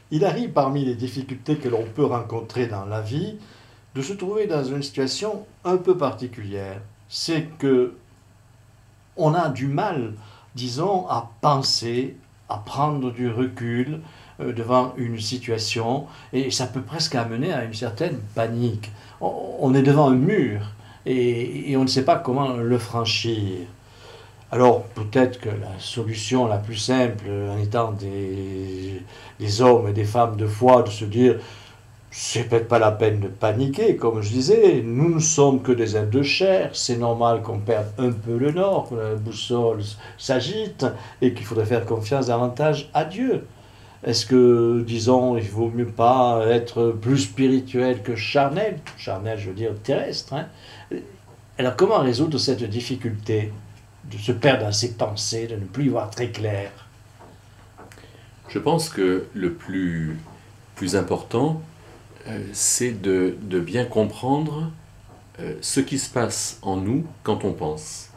Il arrive parmi les difficultés que l'on peut rencontrer dans la vie de se trouver dans une situation un peu particulière. C'est que on a du mal, disons, à penser, à prendre du recul devant une situation, et ça peut presque amener à une certaine panique. On est devant un mur et on ne sait pas comment le franchir. Alors peut-être que la solution la plus simple en étant des hommes et des femmes de foi, de se dire c'est peut-être pas la peine de paniquer, comme je disais, nous ne sommes que des êtres de chair, c'est normal qu'on perde un peu le nord, que la boussole s'agite et qu'il faudrait faire confiance davantage à Dieu. Est-ce que, disons, il vaut mieux pas être plus spirituel que charnel? Charnel, je veux dire terrestre, hein. Alors comment résoudre cette difficulté de se perdre dans ses pensées, de ne plus y voir très clair? Je pense que le plus important, c'est de bien comprendre ce qui se passe en nous quand on pense.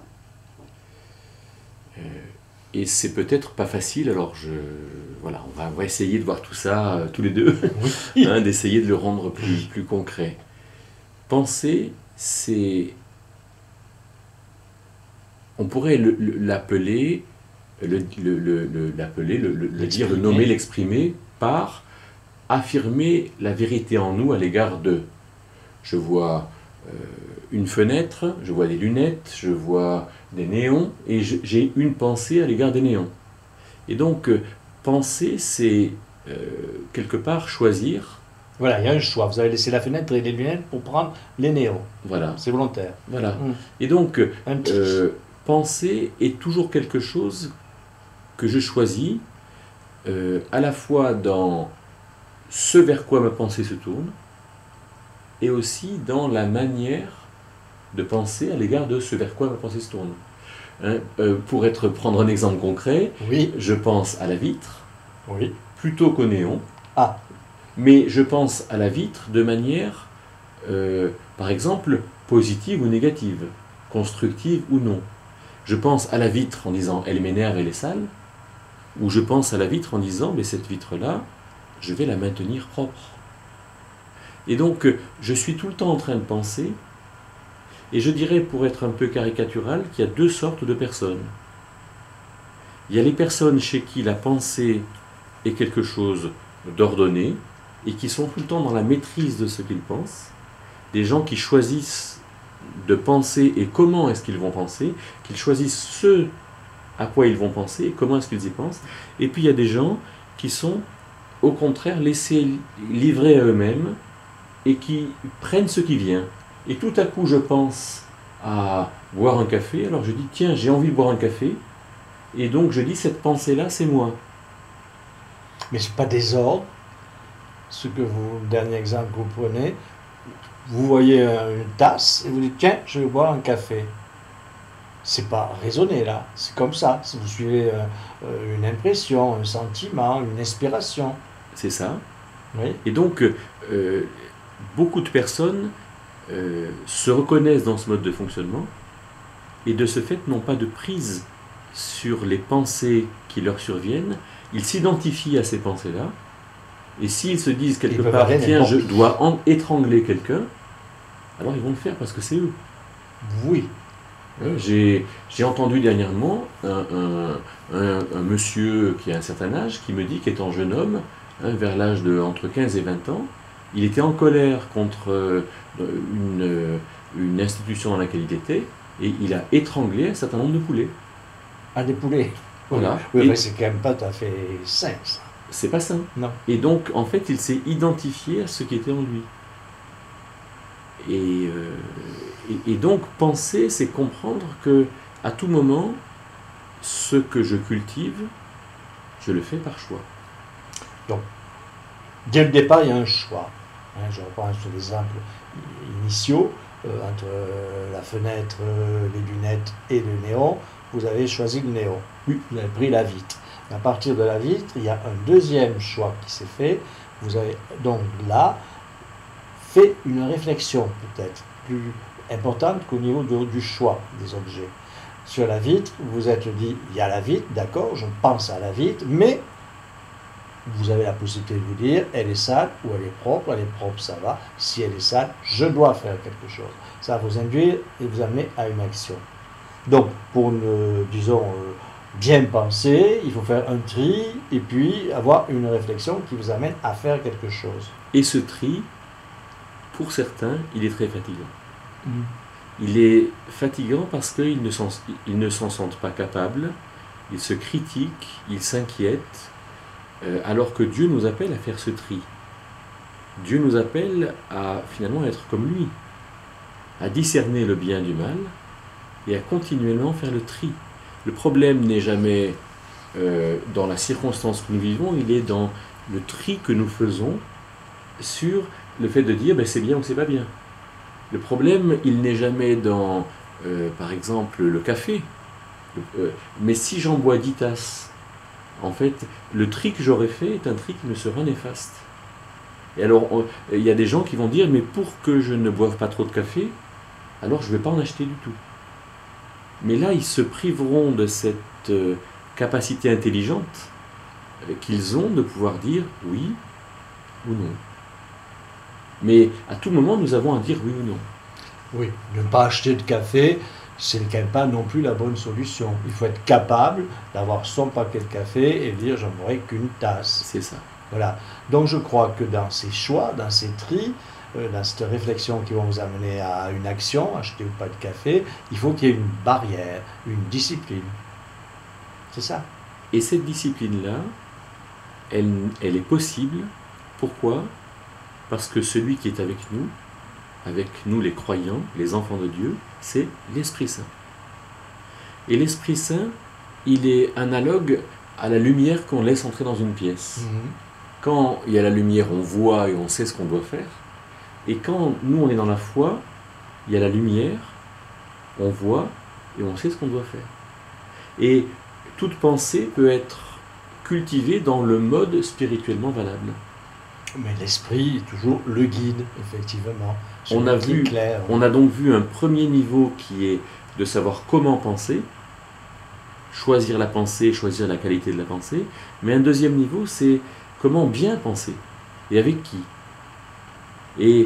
Et c'est peut-être pas facile, alors voilà, on va essayer de voir tout ça tous les deux, Oui. hein, d'essayer de le rendre plus concret. Penser, c'est... On pourrait l'appeler, le dire, le nommer, l'exprimer par affirmer la vérité en nous à l'égard de. Je vois une fenêtre, je vois des lunettes, je vois des néons, et j'ai une pensée à l'égard des néons. Et donc, penser, c'est quelque part choisir. Voilà, il y a un choix. Vous avez laissé la fenêtre et les lunettes pour prendre les néons. Voilà. C'est volontaire. Voilà. Et donc, Un petit. penser est toujours quelque chose que je choisis, à la fois dans ce vers quoi ma pensée se tourne, et aussi dans la manière de penser à l'égard de ce vers quoi ma pensée se tourne. Hein, pour prendre un exemple concret, Oui. je pense à la vitre Oui. plutôt qu'au néon, Ah. mais je pense à la vitre de manière, par exemple, positive ou négative, constructive ou non. Je pense à la vitre en disant « elle m'énerve, elle est sale », ou je pense à la vitre en disant « mais cette vitre-là, je vais la maintenir propre ». Et donc, je suis tout le temps en train de penser, et je dirais, pour être un peu caricatural, qu'il y a deux sortes de personnes. Il y a les personnes chez qui la pensée est quelque chose d'ordonné, et qui sont tout le temps dans la maîtrise de ce qu'ils pensent, des gens qui choisissent de penser et comment est-ce qu'ils vont penser, qu'ils choisissent ce à quoi ils vont penser et comment est-ce qu'ils y pensent. Et puis il y a des gens qui sont au contraire laissés livrer à eux-mêmes et qui prennent ce qui vient. Et tout à coup je pense à boire un café, alors je dis tiens j'ai envie de boire un café, et donc je dis cette pensée-là c'est moi. Mais ce n'est pas désordre. Le dernier exemple que vous prenez, vous voyez une tasse et vous dites tiens, je vais boire un café. C'est pas raisonné là, c'est comme ça. Si vous suivez une impression, un sentiment, une inspiration. C'est ça. Oui. Et donc, beaucoup de personnes se reconnaissent dans ce mode de fonctionnement et de ce fait n'ont pas de prise sur les pensées qui leur surviennent. Ils s'identifient à ces pensées-là. Et s'ils se disent quelque part, tiens, je dois étrangler quelqu'un, alors ils vont le faire parce que c'est eux. Oui. J'ai entendu dernièrement un monsieur qui a un certain âge qui me dit qu'étant jeune homme, hein, vers l'âge de entre 15 et 20 ans, il était en colère contre une institution dans laquelle il était et il a étranglé un certain nombre de poulets. Ah, des poulets. Voilà. Oui, mais c'est quand même pas tout à fait sain, ça. C'est pas sain. Non. Et donc, en fait, il s'est identifié à ce qui était en lui. Et donc, penser, c'est comprendre que, à tout moment, ce que je cultive, je le fais par choix. Donc, dès le départ, il y a un choix. Hein, je reprends sur les exemples initiaux, entre la fenêtre, les lunettes et le néon, vous avez choisi le néon. Oui, vous avez pris la vitre. À partir de la vitre, il y a un deuxième choix qui s'est fait. Vous avez donc là fait une réflexion peut-être plus importante qu'au niveau du choix des objets. Sur la vitre, vous vous êtes dit, il y a la vitre, d'accord, je pense à la vitre, mais vous avez la possibilité de vous dire, elle est sale ou elle est propre, ça va. Si elle est sale, je dois faire quelque chose. Ça va vous induire et vous amener à une action. Donc, pour, disons, bien penser, il faut faire un tri et puis avoir une réflexion qui vous amène à faire quelque chose. Et ce tri, pour certains, il est très fatigant. Mm. Il est fatigant parce qu'ils ne s'en sentent pas capables, ils se critiquent, ils s'inquiètent, alors que Dieu nous appelle à faire ce tri. Dieu nous appelle à finalement être comme lui, à discerner le bien du mal et à continuellement faire le tri. Le problème n'est jamais dans la circonstance que nous vivons, il est dans le tri que nous faisons sur le fait de dire ben, c'est bien ou c'est pas bien. Le problème, il n'est jamais dans, par exemple, le café. Mais si j'en bois 10 tasses, en fait, le tri que j'aurais fait est un tri qui me sera néfaste. Et alors, il y a des gens qui vont dire, mais pour que je ne boive pas trop de café, alors je ne vais pas en acheter du tout. Mais là, ils se priveront de cette capacité intelligente qu'ils ont de pouvoir dire oui ou non. Mais à tout moment, nous avons à dire oui ou non. Oui, ne pas acheter de café, c'est pas non plus la bonne solution. Il faut être capable d'avoir son paquet de café et dire j'en aurai qu'une tasse. C'est ça. Voilà. Donc je crois que dans ces choix, dans ces tris, dans cette réflexion qui vont vous amener à une action, acheter ou pas de café, il faut qu'il y ait une barrière, une discipline. C'est ça. Et cette discipline-là, elle est possible. Pourquoi ? Parce que celui qui est avec nous les croyants, les enfants de Dieu, c'est l'Esprit Saint. Et l'Esprit Saint, il est analogue à la lumière qu'on laisse entrer dans une pièce. Quand il y a la lumière, on voit et on sait ce qu'on doit faire. Et quand nous, on est dans la foi, il y a la lumière, on voit et on sait ce qu'on doit faire. Et toute pensée peut être cultivée dans le mode spirituellement valable. Mais l'esprit est toujours le guide, effectivement. On a donc vu un premier niveau qui est de savoir comment penser, choisir la pensée, choisir la qualité de la pensée, mais un deuxième niveau, c'est comment bien penser, et avec qui. Et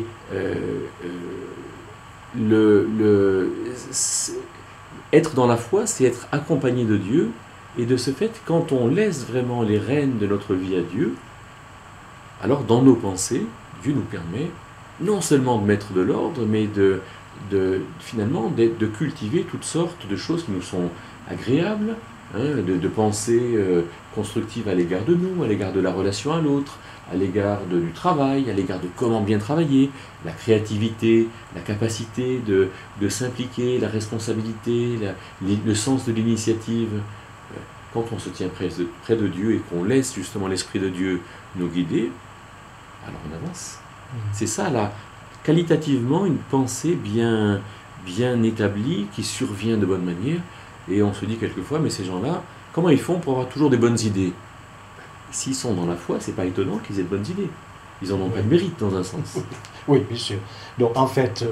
être dans la foi, c'est être accompagné de Dieu, et de ce fait, quand on laisse vraiment les rênes de notre vie à Dieu, alors dans nos pensées, Dieu nous permet non seulement de mettre de l'ordre, mais finalement de cultiver toutes sortes de choses qui nous sont agréables, hein, de pensées constructives à l'égard de nous, à l'égard de la relation à l'autre, à l'égard du travail, à l'égard de comment bien travailler, la créativité, la capacité de s'impliquer, la responsabilité, le sens de l'initiative. Quand on se tient près de Dieu et qu'on laisse justement l'Esprit de Dieu nous guider, alors on avance. C'est ça, là, qualitativement, une pensée bien établie, qui survient de bonne manière, et on se dit quelquefois, mais ces gens-là, comment ils font pour avoir toujours des bonnes idées ? S'ils sont dans la foi, c'est pas étonnant qu'ils aient de bonnes idées. Ils en ont pas de mérite, dans un sens. Oui, bien sûr. Donc, en fait,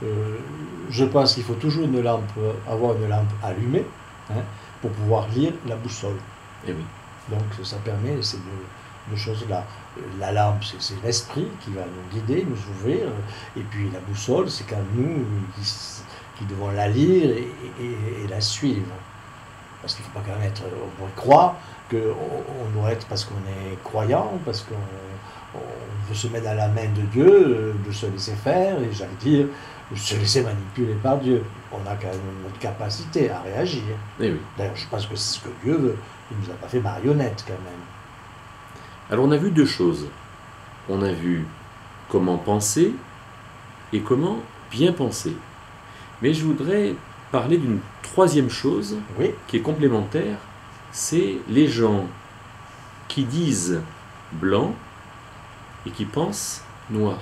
je pense qu'il faut toujours avoir une lampe allumée, hein, pour pouvoir lire la boussole. Eh oui. Donc, ça permet ces deux choses-là. La lampe, c'est l'esprit qui va nous guider, nous ouvrir, et puis la boussole, c'est quand nous qui devons la lire et la suivre. Parce qu'il ne faut pas quand même on pourrait croire qu'on doit être parce qu'on est croyant, parce qu'on veut se mettre à la main de Dieu, de se laisser faire, et j'allais dire, de se laisser manipuler par Dieu. On a quand même notre capacité à réagir. Eh oui. D'ailleurs, je pense que c'est ce que Dieu veut. Il ne nous a pas fait marionnette quand même. Alors on a vu deux choses. On a vu comment penser et comment bien penser. Mais je voudrais parler d'une troisième chose qui est complémentaire, c'est les gens qui disent blanc et qui pensent noir.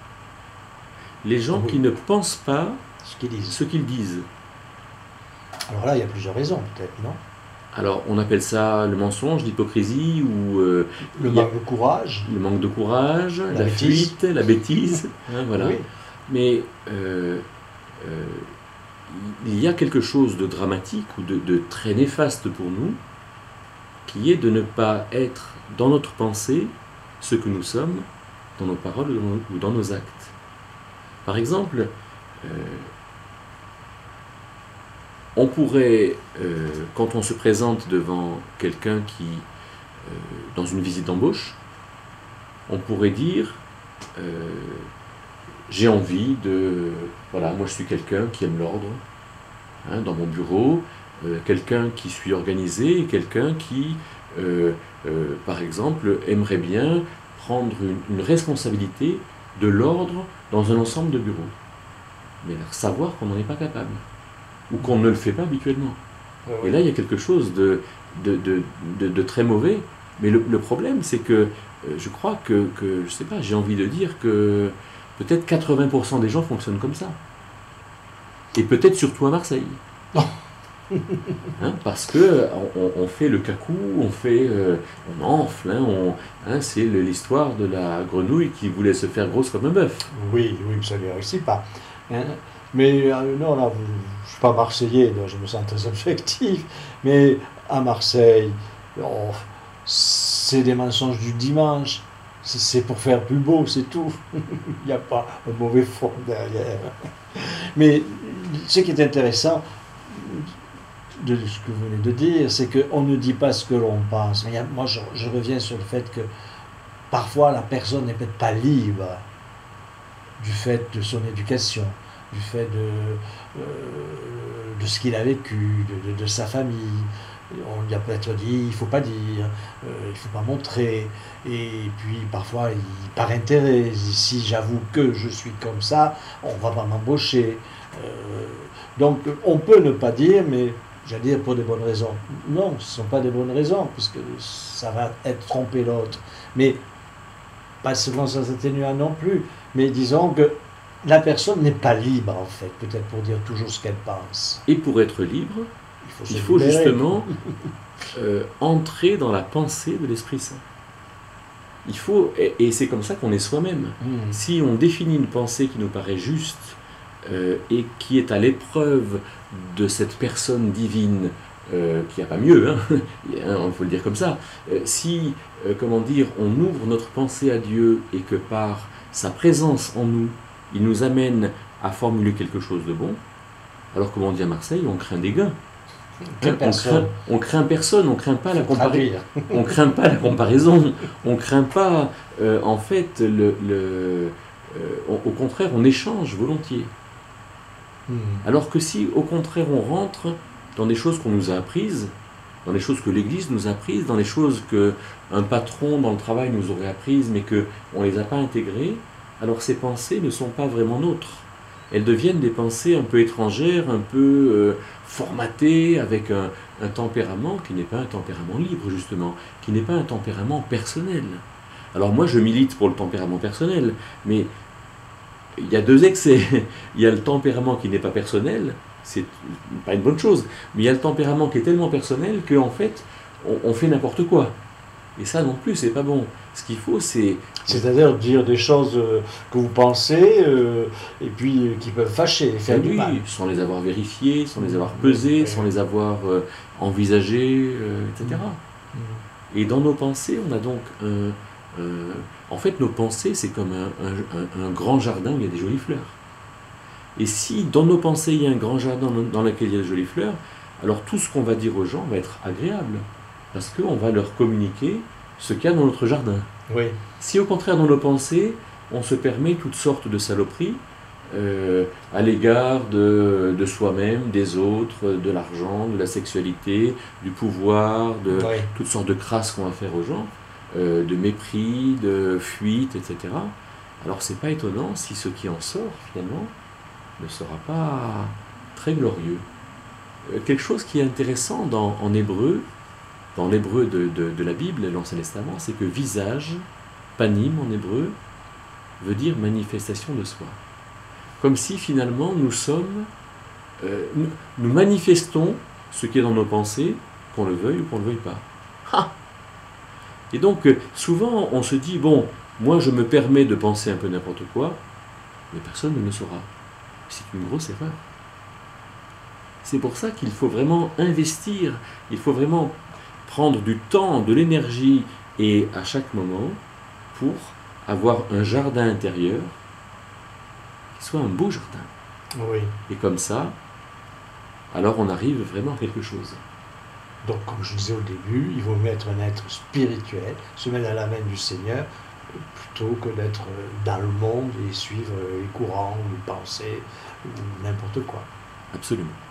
Les gens qui ne pensent pas ce qu'ils disent. Alors là, il y a plusieurs raisons peut-être, non ? Alors, on appelle ça le mensonge, l'hypocrisie, ou... le manque de courage. Le manque de courage, la fuite, la bêtise. Hein, voilà. Oui. Mais il y a quelque chose de dramatique ou de très néfaste pour nous, qui est de ne pas être dans notre pensée ce que nous sommes dans nos paroles ou dans nos actes. Par exemple, on pourrait, quand on se présente devant quelqu'un qui, dans une visite d'embauche, on pourrait dire j'ai envie de... Voilà, moi je suis quelqu'un qui aime l'ordre, hein, dans mon bureau, quelqu'un qui suis organisé, et quelqu'un qui, par exemple, aimerait bien prendre une responsabilité de l'ordre dans un ensemble de bureaux. Mais savoir qu'on n'en est pas capable, ou qu'on ne le fait pas habituellement. Et là, il y a quelque chose de très mauvais. Mais le problème, c'est que je crois que, je sais pas, j'ai envie de dire que peut-être 80% des gens fonctionnent comme ça. Et peut-être surtout à Marseille. Hein, parce que on fait le cacou, on enfle, hein, c'est l'histoire de la grenouille qui voulait se faire grosse comme un bœuf. Oui, oui, ça ne lui réussit pas. Hein. Mais non, là, je ne suis pas marseillais, donc je me sens très objectif, mais à Marseille, c'est des mensonges du dimanche, c'est pour faire plus beau, c'est tout. Il n'y a pas un mauvais fond derrière. Mais ce qui est intéressant de ce que vous venez de dire, c'est qu'on ne dit pas ce que l'on pense. Mais moi, je reviens sur le fait que parfois la personne n'est peut-être pas libre du fait de son éducation, du fait de ce qu'il a vécu, de sa famille. On lui a peut-être dit, il ne faut pas dire, il ne faut pas montrer. Et puis parfois, par intérêt, si j'avoue que je suis comme ça, on ne va pas m'embaucher. Donc on peut ne pas dire, mais j'allais dire pour des bonnes raisons. Non, ce ne sont pas des bonnes raisons, puisque ça va être tromper l'autre. Mais pas seulement sans atténuant non plus. Mais disons que la personne n'est pas libre, en fait, peut-être pour dire toujours ce qu'elle pense. Et pour être libre, il faut libérer. justement entrer dans la pensée de l'Esprit Saint. Il faut, et c'est comme ça qu'on est soi-même. Si on définit une pensée qui nous paraît juste et qui est à l'épreuve de cette personne divine, qui n'a pas mieux, hein, il faut le dire comme ça, si, comment dire, on ouvre notre pensée à Dieu et que par sa présence en nous, il nous amène à formuler quelque chose de bon, alors comme on dit à Marseille, on craint des gains. On craint personne, on craint pas la comparaison. On craint pas la comparaison. On craint pas, en fait, au contraire, on échange volontiers. Alors que si, au contraire, on rentre dans des choses qu'on nous a apprises, dans les choses que l'Église nous a apprises, dans les choses qu'un patron dans le travail nous aurait apprises, mais qu'on ne les a pas intégrées, alors ces pensées ne sont pas vraiment nôtres. Elles deviennent des pensées un peu étrangères, un peu formatées, avec un tempérament qui n'est pas un tempérament libre, justement, qui n'est pas un tempérament personnel. Alors moi, je milite pour le tempérament personnel, mais il y a deux excès. Il y a le tempérament qui n'est pas personnel, c'est pas une bonne chose, mais il y a le tempérament qui est tellement personnel qu'en fait, on fait n'importe quoi. Et ça non plus, c'est pas bon. Ce qu'il faut, c'est... C'est-à-dire dire des choses que vous pensez, et puis qui peuvent fâcher, faire du mal. Sans les avoir vérifiées, sans les avoir pesées, sans les avoir envisagées, etc. Et dans nos pensées, on a donc... en fait, nos pensées, c'est comme un grand jardin où il y a des jolies fleurs. Et si dans nos pensées, il y a un grand jardin dans lequel il y a de jolies fleurs, alors tout ce qu'on va dire aux gens va être agréable. Parce qu'on va leur communiquer ce qu'il y a dans notre jardin. Oui. Si au contraire, dans nos pensées, on se permet toutes sortes de saloperies à l'égard de soi-même, des autres, de l'argent, de la sexualité, du pouvoir, de toutes sortes de crasses qu'on va faire aux gens, de mépris, de fuite, etc. Alors c'est pas étonnant si ce qui en sort, finalement, ne sera pas très glorieux. Quelque chose qui est intéressant en hébreu, dans l'hébreu de la Bible, l'Ancien Testament, c'est que visage, panim en hébreu, veut dire manifestation de soi. Comme si finalement nous sommes, nous manifestons ce qui est dans nos pensées, qu'on le veuille ou qu'on ne le veuille pas. Ha! Et donc souvent on se dit, bon, moi je me permets de penser un peu n'importe quoi, mais personne ne le saura. C'est une grosse erreur. C'est pour ça qu'il faut vraiment investir, il faut vraiment prendre du temps, de l'énergie et à chaque moment pour avoir un jardin intérieur qui soit un beau jardin. Oui. Et comme ça, alors on arrive vraiment à quelque chose. Donc, comme je disais au début, il vaut mieux être un être spirituel, se mettre à la main du Seigneur, plutôt que d'être dans le monde et suivre les courants, les pensées, ou n'importe quoi. Absolument.